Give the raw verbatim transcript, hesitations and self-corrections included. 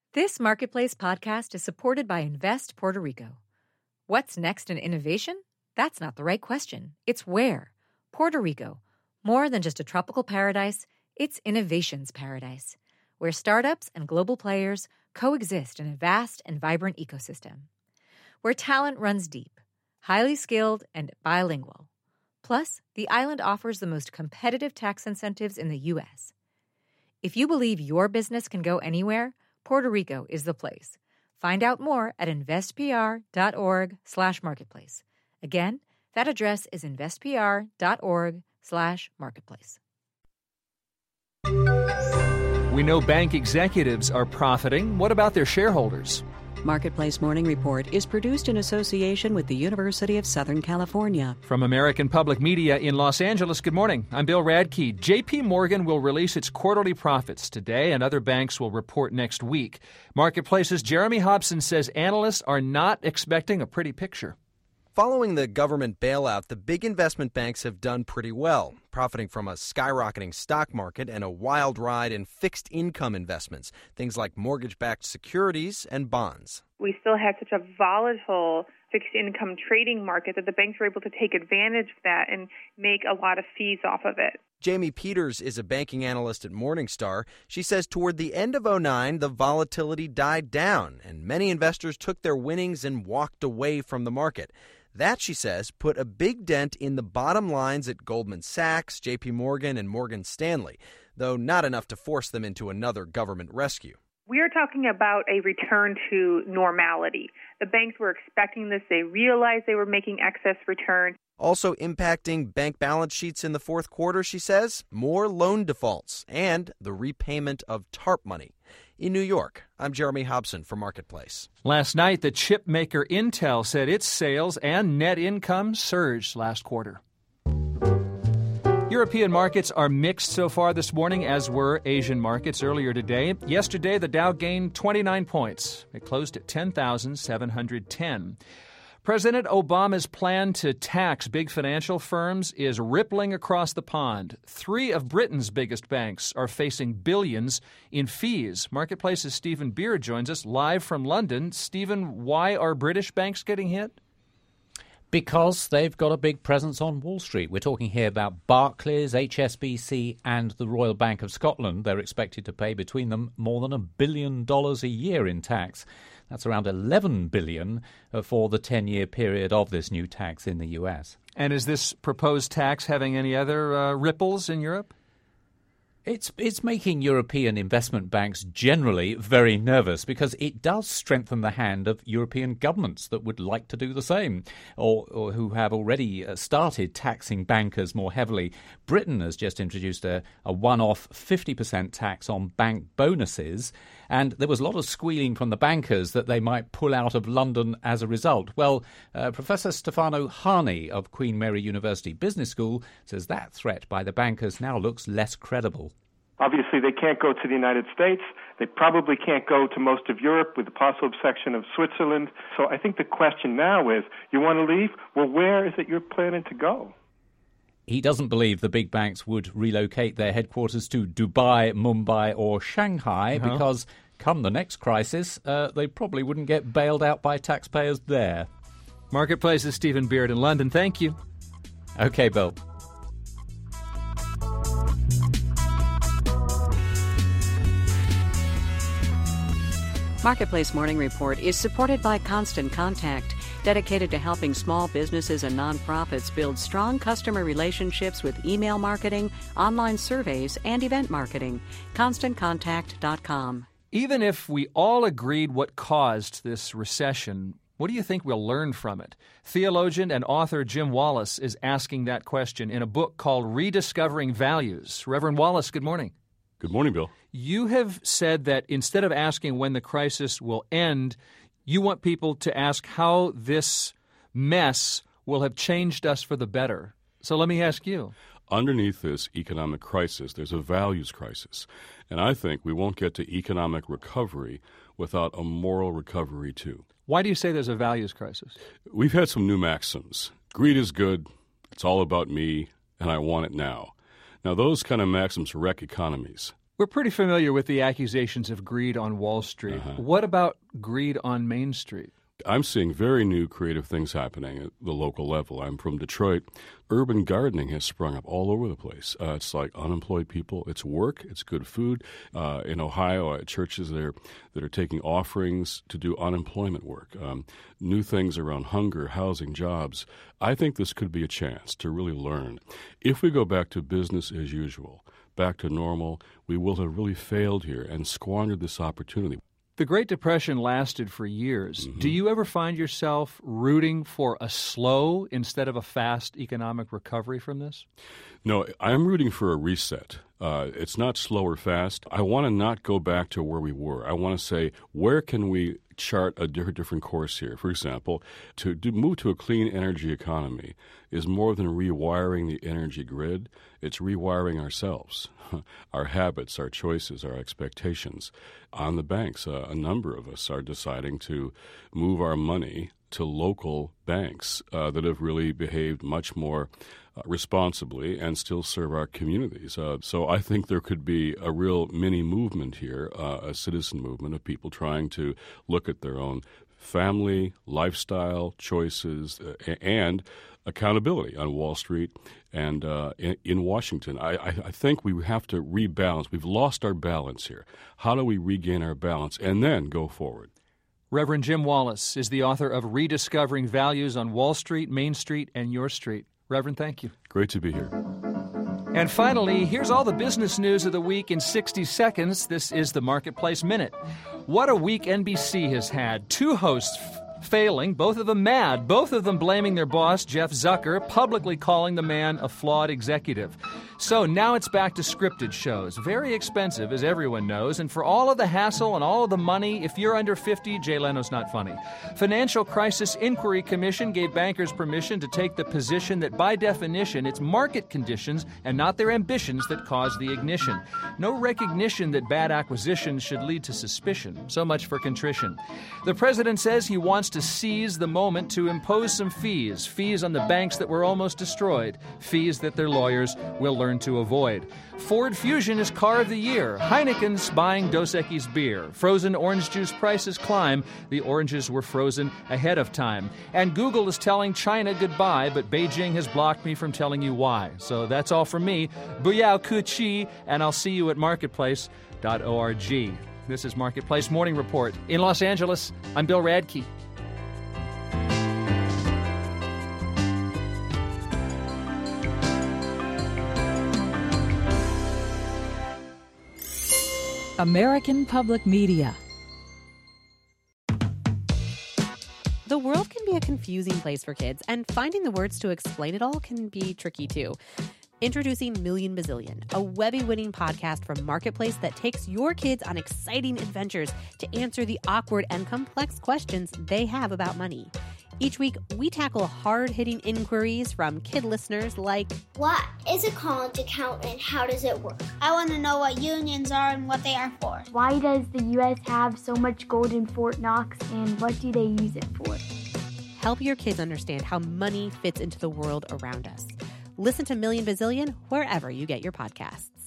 This Marketplace podcast is supported by Invest Puerto Rico. What's next in innovation? That's not the right question. It's where. Puerto Rico. More than just a tropical paradise, it's innovation's paradise, where startups and global players coexist in a vast and vibrant ecosystem. Where talent runs deep, highly skilled, and bilingual. Plus, the island offers the most competitive tax incentives in the U S. If you believe your business can go anywhere, Puerto Rico is the place. Find out more at investpr.org slash marketplace. Again, that address is investpr.org slash marketplace. We know bank executives are profiting. What about their shareholders? Marketplace Morning Report is produced in association with the University of Southern California. From American Public Media in Los Angeles, good morning. I'm Bill Radke. J P. Morgan will release its quarterly profits today, and other banks will report next week. Marketplace's Jeremy Hobson says analysts are not expecting a pretty picture. Following the government bailout, the big investment banks have done pretty well, profiting from a skyrocketing stock market and a wild ride in fixed income investments, things like mortgage-backed securities and bonds. We still had such a volatile fixed income trading market that the banks were able to take advantage of that and make a lot of fees off of it. Jamie Peters is a banking analyst at Morningstar. She says toward the end of oh nine, the volatility died down, and many investors took their winnings and walked away from the market. That, she says, put a big dent in the bottom lines at Goldman Sachs, J P. Morgan, and Morgan Stanley, though not enough to force them into another government rescue. We are talking about a return to normality. The banks were expecting this. They realized they were making excess return. Also impacting bank balance sheets in the fourth quarter, she says, more loan defaults and the repayment of TARP money. In New York, I'm Jeremy Hobson for Marketplace. Last night, the chip maker Intel said its sales and net income surged last quarter. European markets are mixed so far this morning, as were Asian markets earlier today. Yesterday, the Dow gained twenty-nine points. It closed at ten thousand seven hundred ten. President Obama's plan to tax big financial firms is rippling across the pond. Three of Britain's biggest banks are facing billions in fees. Marketplace's Stephen Beard joins us live from London. Stephen, why are British banks getting hit? Because they've got a big presence on Wall Street. We're talking here about Barclays, H S B C and the Royal Bank of Scotland. They're expected to pay between them more than a billion dollars a year in tax. That's around eleven billion dollars for the ten-year period of this new tax in the U S. And is this proposed tax having any other uh, ripples in Europe? It's it's making European investment banks generally very nervous because it does strengthen the hand of European governments that would like to do the same or, or who have already started taxing bankers more heavily. Britain has just introduced a, a one-off fifty percent tax on bank bonuses, and there was a lot of squealing from the bankers that they might pull out of London as a result. Well, uh, Professor Stefano Hani of Queen Mary University Business School says that threat by the bankers now looks less credible. Obviously, they can't go to the United States. They probably can't go to most of Europe with the possible exception of Switzerland. So I think the question now is, you want to leave? Well, where is it you're planning to go? He doesn't believe the big banks would relocate their headquarters to Dubai, Mumbai or Shanghai uh-huh. because come the next crisis, uh, they probably wouldn't get bailed out by taxpayers there. Marketplace's Stephen Beard in London. Thank you. Okay, Bill. Marketplace Morning Report is supported by Constant Contact, dedicated to helping small businesses and nonprofits build strong customer relationships with email marketing, online surveys, and event marketing. constant contact dot com. Even if we all agreed what caused this recession, what do you think we'll learn from it? Theologian and author Jim Wallis is asking that question in a book called Rediscovering Values. Reverend Wallis, good morning. Good morning, Bill. You have said that instead of asking when the crisis will end, you want people to ask how this mess will have changed us for the better. So let me ask you. Underneath this economic crisis, there's a values crisis. And I think we won't get to economic recovery without a moral recovery, too. Why do you say there's a values crisis? We've had some new maxims. Greed is good, it's all about me, and I want it now. Now, those kind of maxims wreck economies. We're pretty familiar with the accusations of greed on Wall Street. Uh-huh. What about greed on Main Street? I'm seeing very new creative things happening at the local level. I'm from Detroit. Urban gardening has sprung up all over the place. Uh, it's like unemployed people. It's work. It's good food. Uh, in Ohio, uh, churches that are, that are taking offerings to do unemployment work. Um, new things around hunger, housing, jobs. I think this could be a chance to really learn. If we go back to business as usual, back to normal, we will have really failed here and squandered this opportunity. The Great Depression lasted for years. Mm-hmm. Do you ever find yourself rooting for a slow instead of a fast economic recovery from this? No, I'm rooting for a reset. Uh, it's not slow or fast. I want to not go back to where we were. I want to say, where can we chart a different course here? For example, to do, move to a clean energy economy is more than rewiring the energy grid. It's rewiring ourselves, our habits, our choices, our expectations. On the banks, uh, a number of us are deciding to move our money to local banks uh, that have really behaved much more uh, responsibly and still serve our communities. Uh, so I think there could be a real mini movement here, uh, a citizen movement of people trying to look at their own family, lifestyle, choices, uh, and accountability on Wall Street and uh, in, in Washington. I, I, I think we have to rebalance. We've lost our balance here. How do we regain our balance and then go forward? Reverend Jim Wallis is the author of Rediscovering Values on Wall Street, Main Street, and Your Street. Reverend, thank you. Great to be here. And finally, here's all the business news of the week in sixty seconds. This is the Marketplace Minute. What a week N B C has had. Two hosts f- failing, both of them mad, both of them blaming their boss, Jeff Zucker, publicly calling the man a flawed executive. So now it's back to scripted shows. Very expensive, as everyone knows, and for all of the hassle and all of the money, if you're under fifty, Jay Leno's not funny. Financial Crisis Inquiry Commission gave bankers permission to take the position that by definition it's market conditions and not their ambitions that cause the ignition. No recognition that bad acquisitions should lead to suspicion. So much for contrition. The president says he wants to seize the moment to impose some fees. Fees on the banks that were almost destroyed. Fees that their lawyers will learn to avoid. Ford Fusion is car of the year. Heineken's buying Dos Equis beer. Frozen orange juice prices climb. The oranges were frozen ahead of time. And Google is telling China goodbye, but Beijing has blocked me from telling you why. So that's all from me. Buyao Ku Chi, and I'll see you at marketplace dot org. This is Marketplace Morning Report. In Los Angeles, I'm Bill Radke. American Public Media. The world can be a confusing place for kids, and finding the words to explain it all can be tricky too. Introducing Million Bazillion, a Webby-winning podcast from Marketplace that takes your kids on exciting adventures to answer the awkward and complex questions they have about money. Each week, we tackle hard-hitting inquiries from kid listeners like, what is a college account and how does it work? I want to know what unions are and what they are for. Why does the U S have so much gold in Fort Knox and what do they use it for? Help your kids understand how money fits into the world around us. Listen to Million Bazillion wherever you get your podcasts.